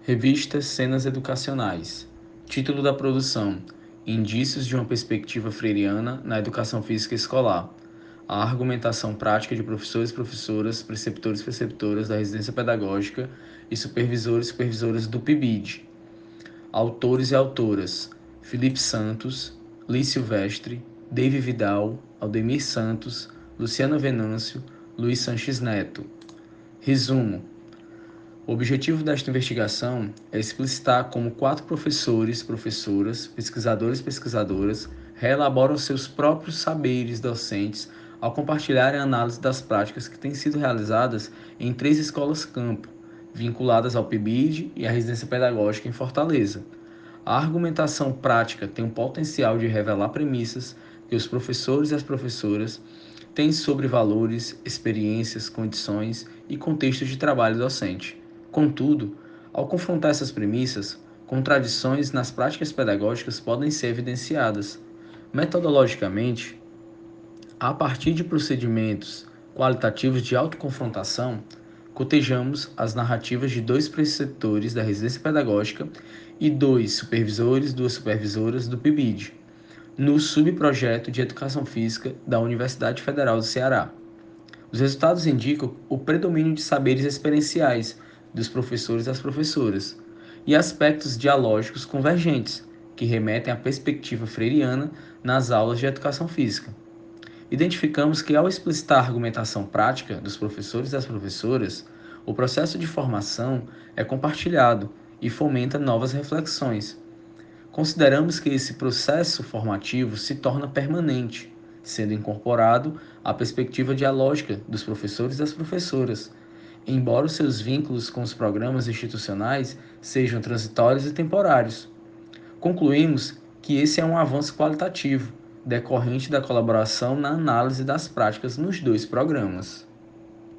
Revista Cenas Educacionais. Título da produção: Indícios de uma perspectiva freiriana na educação física escolar. A argumentação prática de professores, professoras, preceptores, preceptoras da residência pedagógica e supervisores e supervisoras do PIBID. Autores e autoras: Felipe Santos, Liz Silvestre, Dave Vidal, Aldemir Santos, Luciana Venâncio, Luiz Sanches Neto. Resumo: o objetivo desta investigação é explicitar como 4 professores, professoras, pesquisadores e pesquisadoras reelaboram seus próprios saberes docentes ao compartilharem a análise das práticas que têm sido realizadas em 3 escolas campo, vinculadas ao PIBID e à residência pedagógica em Fortaleza. A argumentação prática tem o potencial de revelar premissas que os professores e as professoras têm sobre valores, experiências, condições e contextos de trabalho docente. Contudo, ao confrontar essas premissas, contradições nas práticas pedagógicas podem ser evidenciadas. Metodologicamente, a partir de procedimentos qualitativos de autoconfrontação, cotejamos as narrativas de 2 preceptores da residência pedagógica e 2 supervisores, 2 supervisoras do PIBID, no subprojeto de Educação Física da Universidade Federal do Ceará. Os resultados indicam o predomínio de saberes experienciais dos professores e das professoras e aspectos dialógicos convergentes, que remetem à perspectiva freiriana nas aulas de educação física. Identificamos que, ao explicitar a argumentação prática dos professores e das professoras, o processo de formação é compartilhado e fomenta novas reflexões. Consideramos que esse processo formativo se torna permanente, sendo incorporado à perspectiva dialógica dos professores e das professoras, embora os seus vínculos com os programas institucionais sejam transitórios e temporários. Concluímos que esse é um avanço qualitativo, decorrente da colaboração na análise das práticas nos 2 programas.